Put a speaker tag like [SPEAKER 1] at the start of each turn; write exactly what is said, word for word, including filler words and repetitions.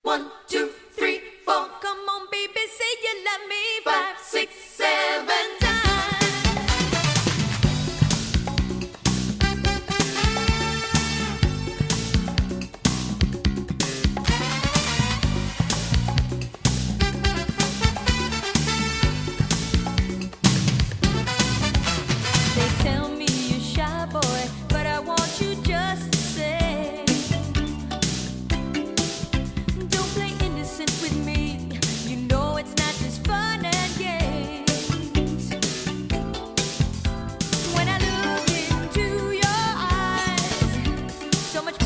[SPEAKER 1] One, two, three, four. Come on, baby, say you love me. Five, six, seven times. They tell me you're shy, boy, but I want you just the same. Don't play innocent with me. You know it's not just fun and games. When I look into your eyes, so much